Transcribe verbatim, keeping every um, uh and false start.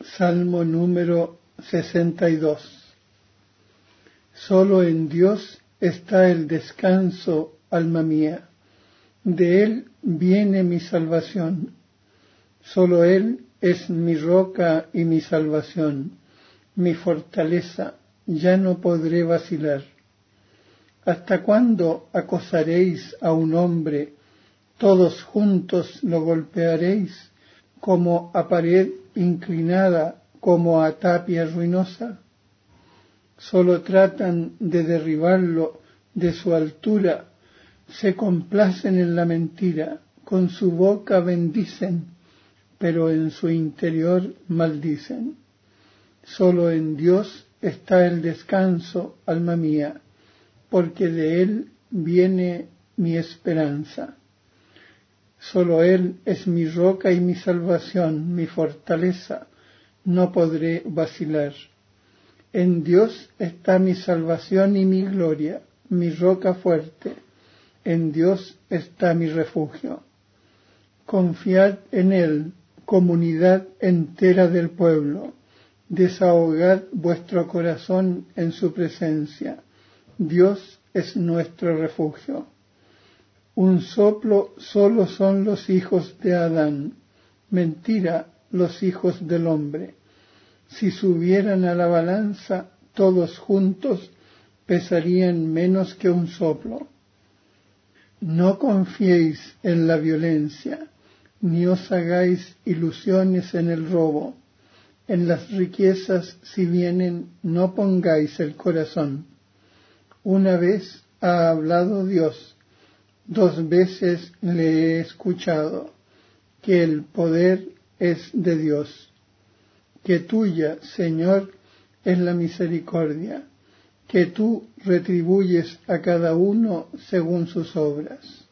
Salmo número sesenta y dos. Solo en Dios está el descanso, alma mía. De Él viene mi salvación. Solo Él es mi roca y mi salvación, mi fortaleza, ya no podré vacilar. ¿Hasta cuándo acosaréis a un hombre? Todos juntos lo golpearéis, como a pared inclinada, como a tapia ruinosa. Solo tratan de derribarlo de su altura, se complacen en la mentira, con su boca bendicen, pero en su interior maldicen. Solo en Dios está el descanso, alma mía, porque de Él viene mi esperanza. Solo Él es mi roca y mi salvación, mi fortaleza, no podré vacilar. En Dios está mi salvación y mi gloria, mi roca fuerte, en Dios está mi refugio. Confiad en Él, comunidad entera del pueblo, desahogad vuestro corazón en su presencia. Dios es nuestro refugio. Un soplo solo son los hijos de Adán, mentira los hijos del hombre. Si subieran a la balanza, todos juntos pesarían menos que un soplo. No confiéis en la violencia, ni os hagáis ilusiones en el robo. En las riquezas, si vienen, no pongáis el corazón. Una vez ha hablado Dios, dos veces le he escuchado, que el poder es de Dios. Que tuya, Señor, es la misericordia, que tú retribuyes a cada uno según sus obras.